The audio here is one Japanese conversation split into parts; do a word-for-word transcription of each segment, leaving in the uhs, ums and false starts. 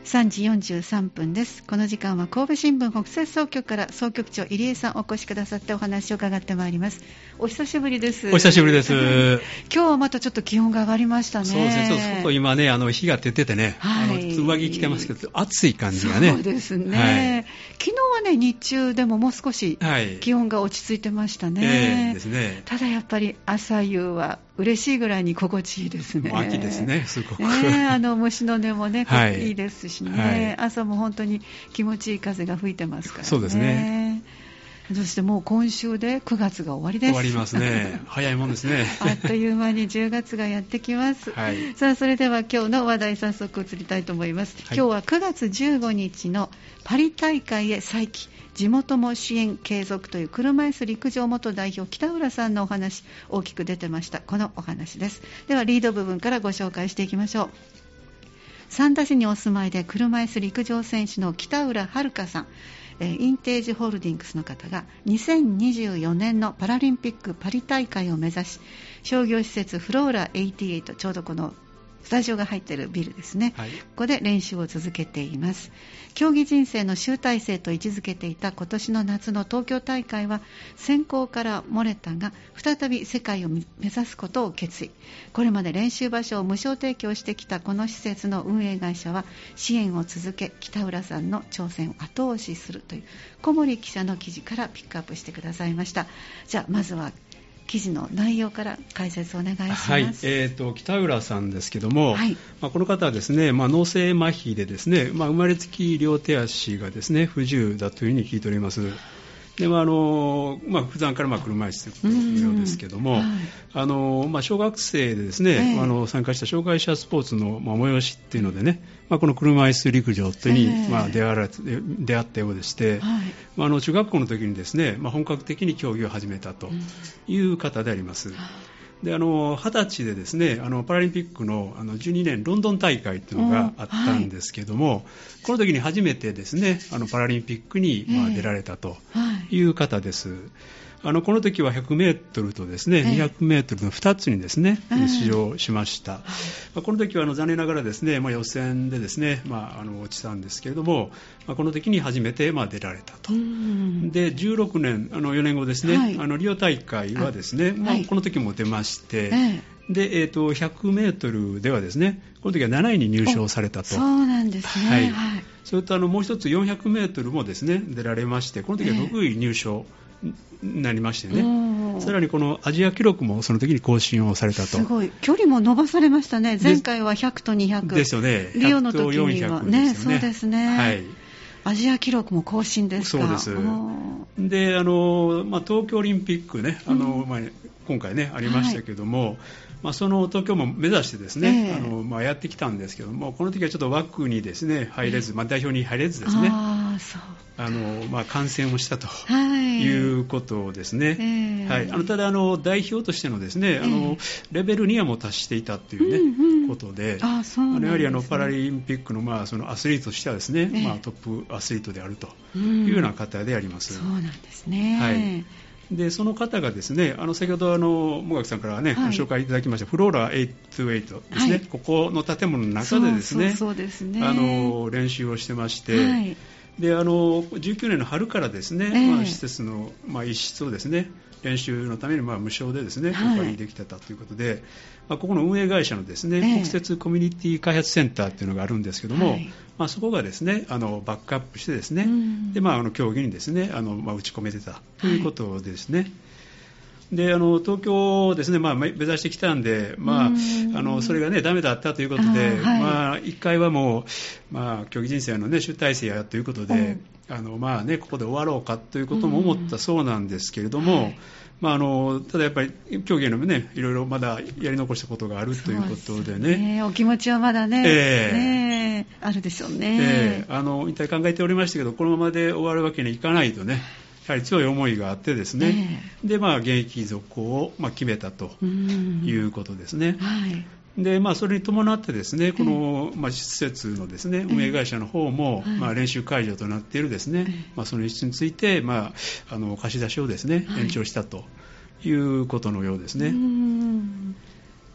さんじよんじゅうさんぷんです。この時間は神戸新聞北西総局から総局長入江さんお越しくださってお話を伺ってまいります。お久しぶりです。 お久しぶりです。 今日はまたちょっと気温が上がりましたね。 そうですね。ちょっと外今ね、あの日が照っててね、はい、あの上着着てますけど暑い感じがね。 そうですね、はい、昨日はね日中でももう少し気温が落ち着いてましたね。はい、 えー、ですね。 ただやっぱり朝夕は嬉しいぐらいに心地いいですね。 秋ですね、すごく、 ね、あの虫の音もね、はい、いいですしね、 はい、 朝も本当に気持ちいい風が吹いてますからね。 そうですね。 そしてもう今週でくがつが終わりです。 終わりますね。早いもんですね。 あっという間にじゅうがつがやってきます。はい、さあそれでは今日の話題早速移りたいと思います。はい、今日はくがつじゅうごにちのパリ大会へ再起、地元も支援継続という車椅子陸上元代表北浦さんのお話大きく出てました。このお話です。ではリード部分からご紹介していきましょう。三田市にお住まいで車椅子陸上選手の北浦遥さん、インテージホールディングスの方がにせんにじゅうよねんのパラリンピックパリ大会を目指し、商業施設フローラはちじゅうはち、ちょうどこのスタジオが入っているビルですね、はい、ここで練習を続けています。競技人生の集大成と位置づけていた今年の夏の東京大会は選考から漏れたが再び世界を目指すことを決意。これまで練習場所を無償提供してきたこの施設の運営会社は支援を続け、北浦さんの挑戦を後押しするという小森記者の記事からピックアップしてくださいました。じゃあまずは記事の内容から解説をお願いします。 はい、えー、と北浦さんですけども、はい、まあ、この方はですね、まあ、脳性麻痺でですね、まあ、生まれつき両手足がですね不自由だというふうに聞いております。でまああのまあ、普段からまあ車椅子ということのようですけども、はい、あのまあ、小学生でですね、えー、あの参加した障害者スポーツの、まあ、催しっていうのでね、まあ、この車椅子陸上というに、えーまあ、出会わ出会ったようでして、はい、まあ、あの中学校の時にですね、まあ、本格的に競技を始めたという方であります。うん、であのはたちでですね、あのパラリンピック の, あのじゅうにねんロンドン大会というのがあったんですけども、はい、この時に初めてですね、あのパラリンピックに、まあ、出られたという方です。はい、あのこの時はひゃくメートルとですね、にひゃくメートルのふたつにですね、出場しました。まあ、この時はあの残念ながらですね、まあ、予選でですね、まあ、あの落ちたんですけれども、まあ、この時に初めてまあ出られたと。でじゅうろくねん、あのよねんごですね、はい、あのリオ大会はですね、まあ、この時も出まして、はい、でえー、とひゃくメートルではですね、この時はなないに入賞されたと。 そうなんですね。はいはい、 それとあのもう一つよんひゃくメートルもですね出られまして、この時はろくい入賞になりましてね、えー、さらにこのアジア記録もその時に更新をされたと。 すごい距離も伸ばされましたね。前回はひゃくとにひゃくですよね。 リオの時にはひゃくとよんひゃくですよね。 そうですね。はい、アジア記録も更新ですか。 そうです。であの、まあ、東京オリンピックね、あの、うんまあ、今回ねありましたけども、はい、まあ、その東京も目指してですね、えーあのまあ、やってきたんですけども、この時はちょっと枠にですね入れず、まあ、代表に入れずですね、 あそうあのまあ、感染をしたということですね。はい、えーはい、あのただあの代表としてのですね、あのレベルにはもう達していたという、ねうんうん、ことで、あそうなんですね、あのやはりあのパラリンピックの、まあ、そのアスリートとしてはですね、えーまあ、トップアスリートであるというような方であります。 うん、そうなんですね。 はい、でその方がですね、あの先ほどあの茂垣さんから、ねはい、ご紹介いただきましたフローラはちじゅうはちですね、はい、ここの建物の中でですね、 そうそうそうですね、 あの練習をしてまして、はい、であのじゅうきゅうねんの春からですね、えーまあ、施設の、まあ、一室をですね練習のためにまあ無償でですね、はい、お借りできてたということで、まあ、ここの運営会社のですね、えー、国設コミュニティ開発センターというのがあるんですけども、はいまあ、そこがですねあのバックアップしてですね、うん、でまあ、あの競技にですねあの、まあ、打ち込めてたということでですね、はいであの東京をですね、まあ、目指してきたんで、まあ、あのそれがねダメだったということで、はいまあ、いっかいはもう、まあ、競技人生の、ね、集大成やということで、あのまあね、ここで終わろうかということも思ったそうなんですけれども、はいまあ、あのただやっぱり競技のねいろいろまだやり残したことがあるということで ね, でねお気持ちはまだね、えーねあるでしょうね、 えー、あの引退考えておりましたけど、このままで終わるわけにはいかないとね、やはり強い思いがあってですね、えーでまあ、現役続行を、まあ、決めたということですね。はいでまあ、それに伴ってですね、この、まあ、施設のですね運営会社の方も、えーまあ、練習会場となっているですね、えーまあ、その一室について、まあ、あの貸し出しをですね延長したということのようですね。 うん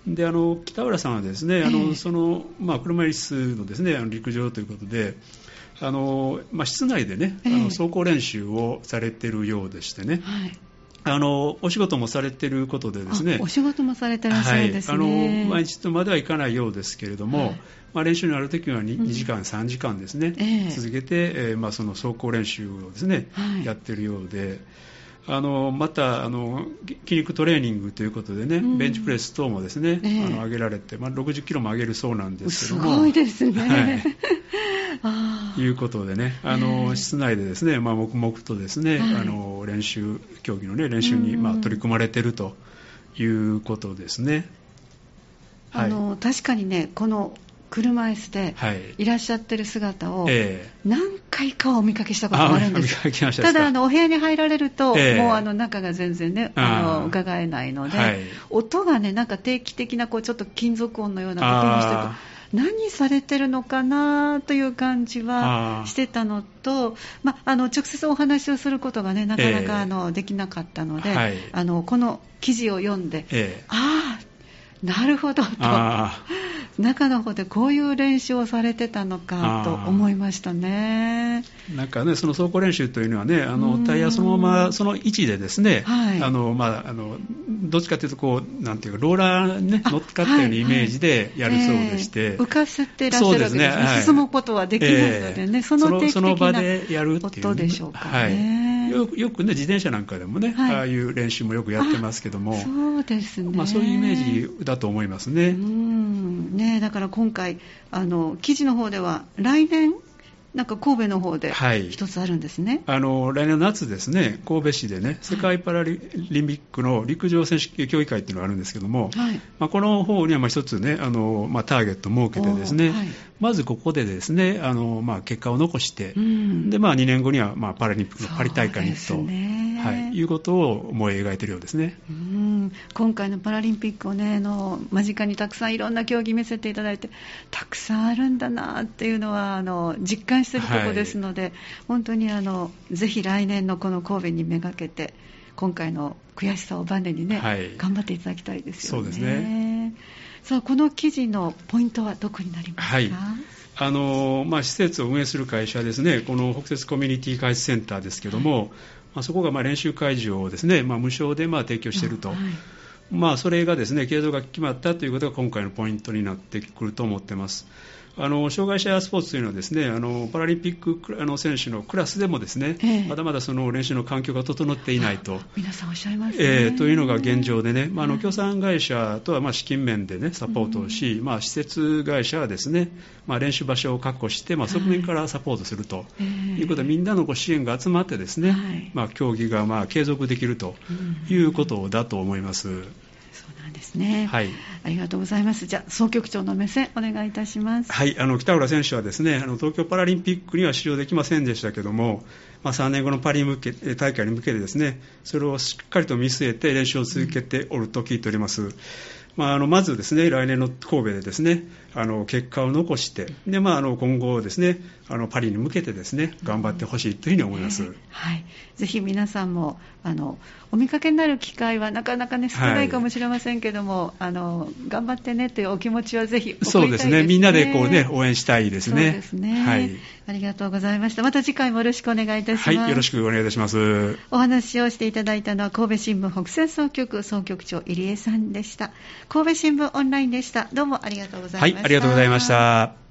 であの北浦さんはですね、あの、えー、そのまあ、車椅子のですね、あの陸上ということで、あのまあ、室内でね、えー、あの走行練習をされているようでしてね、はい、あのお仕事もされていることでですね、 お仕事もされてらっしゃるんですね。 はい、あの毎日とまではいかないようですけれども、はい、まあ、練習になるときは 2, にじかん、さんじかんですね、えー、続けて、えーまあ、その走行練習をですね、はい、やっているようで、あのまたあの筋肉トレーニングということでね、うん、ベンチプレス等もですね、えー、あの上げられて、まあ、ろくじゅっキロも上げるそうなんですけども、 すごいですね、 はいあいうことでね、あの、えー、室内でですね、まあ、黙々とですね、はい、あの練習競技の、ね、練習に、まあ、取り組まれているということですね。 あの、はい、確かにね、この車椅子でいらっしゃってる姿を何回かお見かけしたことがあるんです。 えー、 ただあのお部屋に入られると、えー、もうあの中が全然ねあの伺えないので、はい、音がねなんか定期的なこうちょっと金属音のような音がしてると何されてるのかなという感じはしてたのと、ま、あの直接お話をすることがねなかなかあの、えー、できなかったので、はい、あのこの記事を読んで、えー、ああなるほどと中の方でこういう練習をされてたのかと思いましたね。 なんかね、その走行練習というのはね、あのタイヤそのままその位置でですね、はい、あのまあ、あのどっちかというとこうなんていうかローラーに、ね、乗っかったようなイメージでやるそうでして、はいはいえー、 浮かせてらっしゃるわけですね。はい、進むことはできないのでね、えー、その定期的な音でしょうかね。 はい、よ, よくね自転車なんかでもね、はい、ああいう練習もよくやってますけども、 そうですね、 まあ、そういうイメージだと思いますね。 うんね、だから今回あの記事の方では来年なんか神戸の方で一つあるんですね。 はい、あの来年の夏ですね、神戸市でね世界パラリンピックの陸上選手競技会っていうのがあるんですけども、はいまあ、この方にはまあ一つねあの、まあ、ターゲットを設けてですね、はい、まずここでですねあの、まあ、結果を残して、うんでまあ、にねんごにはまあパラリンピックのパリ大会に行くと、はい、いうことを思い描いているようですね。 うん今回のパラリンピックをねあの間近にたくさんいろんな競技見せていただいてたくさんあるんだなっていうのはあの実感しているところですので、はい、本当にあのぜひ来年のこの神戸にめがけて今回の悔しさをバネにね、はい、頑張っていただきたいですよね。 そうですね。 さあこの記事のポイントはどこになりますか？はいあのまあ、施設を運営する会社はですねこの北摂コミュニティ開発センターですけども、はいまあ、そこがまあ練習会場をですね、まあ、無償でまあ提供していると、はいまあ、それがですね継続が決まったということが今回のポイントになってくると思っています。あの障害者スポーツというのはですねあのパラリンピックあの選手のクラスでもですね、えー、まだまだその練習の環境が整っていないと皆さんおっしゃいますね、 えー、というのが現状でね、まあ、あの協賛会社とはまあ資金面で、ね、サポートをし、うんまあ、施設会社はですね、まあ、練習場所を確保して、まあ、側面からサポートするということで、みんなのご支援が集まってですね、はいまあ、競技がまあ継続できるということだと思います。うんそうなんですね、はい、ありがとうございます。じゃあ総局長の目線お願いいたします。 はい、あの北浦選手はですねあの東京パラリンピックには出場できませんでしたけども、まあ、さんねんごのパリ向け大会に向けてですねそれをしっかりと見据えて練習を続けておると聞いております。うんまあ、あのまずですね来年の神戸でですねあの結果を残してで、まあ、あの今後ですねあのパリに向けてですね頑張ってほしいというふうに思います。うんえーはい、ぜひ皆さんもあのお見かけになる機会はなかなか、ね、少ないかもしれませんけども、はい、あの頑張ってねというお気持ちはぜひ送りたいですね。 そうですねみんなでこう、ね、応援したいですね。 そうですね、はい、ありがとうございました。また次回もよろしくお願いいたします。 はい、よろしくお願いいたします。 お話をしていただいたのは神戸新聞北摂総局総局長入江さんでした。神戸新聞オンラインでした。どうもありがとうございました。 はい、ありがとうございました。